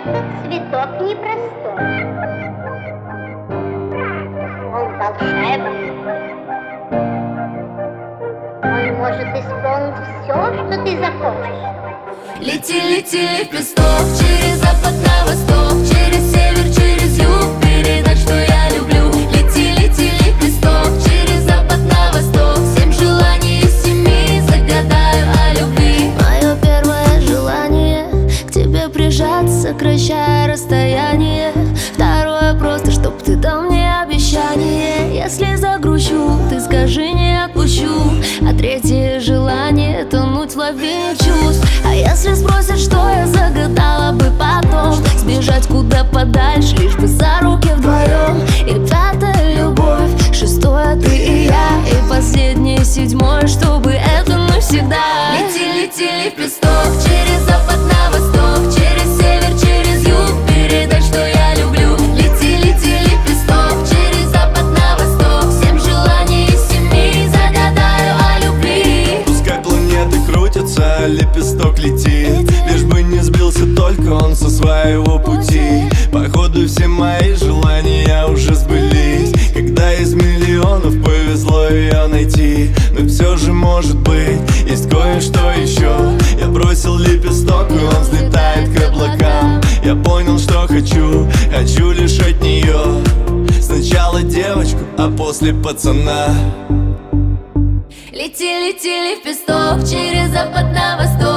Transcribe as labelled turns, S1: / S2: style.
S1: Этот цветок непростой. Он волшебный. Он может исполнить все, что ты захочешь.
S2: Лети, лети, лепесток, через запад на восток, через север, через юг, передать, что я люблю. Лети, лети, лепесток, через запад на восток, 7 желаний из 7 загадаю о любви.
S3: Мое первое желание к тебе прижаться, сокращая расстояние. Второе просто, чтоб ты дал мне обещание. Если загрущу, ты скажи, не отпущу. А третье желание — тонуть в лавине чувств. А если спросят, что я загадала бы потом, сбежать куда подальше, лишь бы за руки вдвоем. И пятая любовь, шестое ты и я, и последнее седьмое, чтобы это навсегда.
S2: Лети, лети, лепесток, через запад на восток, через север, через юг, передать, что я люблю. Лети, лети, лепесток, через запад на восток, 7 желаний из 7 загадаю о любви.
S4: Пускай планеты крутятся, лепесток летит, лишь бы не сбился только он со своего пути. Походу все мои желания уже сбылись, когда из миллионов повезло ее найти. Но все же может быть, есть кое-что еще. Я бросил лепесток, и он взлетает к облакам. Я понял, что хочу, хочу лишь от нее. Сначала девочку, а после пацана.
S2: Лети, лети, лепесток, через запад на восток,